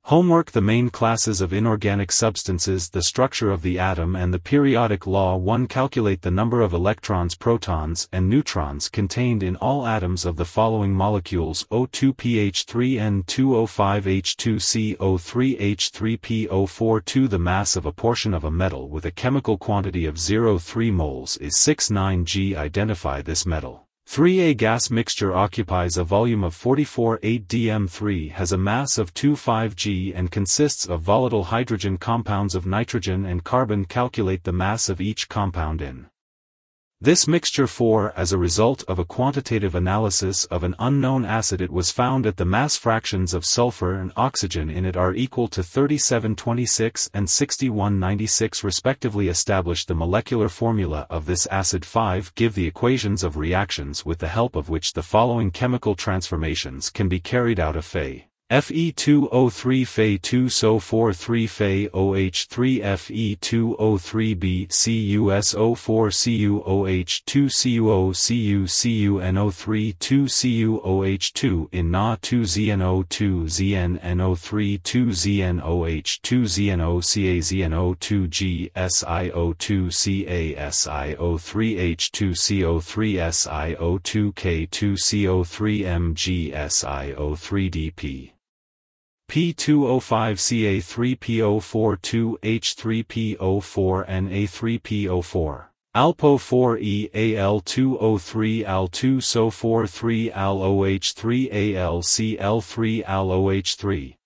Homework: the main classes of inorganic substances, the structure of the atom and the periodic law. 1. Calculate the number of electrons, protons, and neutrons contained in all atoms of the following molecules: O2pH3N2O5H2CO3H3PO4. 2. The mass of a portion of a metal with a chemical quantity of 0.3 moles is 69 g. Identify this metal. 3. A gas mixture occupies a volume of 44.8 dm. 3. Has a mass of 2.5 g and consists of volatile hydrogen compounds of nitrogen and carbon. Calculate the mass of each compound in this mixture. 4. As a result of a quantitative analysis of an unknown acid, it was found that the mass fractions of sulfur and oxygen in it are equal to 3726 and 6196 respectively. Establish the molecular formula of this acid. 5. Give the equations of reactions with the help of which the following chemical transformations can be carried out: Fe2O3 Fe2SO4 3 FeOH3 Fe2O3b CuSO4 CuOH2 CuO CuCuNO3 2 CuOH2 in Na 2 ZnO2 ZnNO3 2 ZnOH2 ZnOCaZnO2 G SiO2 CaSiO3 H2CO3 SiO2 K2 CO3 Mg SiO3 DP P2O5Ca3PO4 2H3PO4 Na3PO4 Alpo4 EAl2O3 Al2SO4 3 AlOH3 AlCl3 AlOH3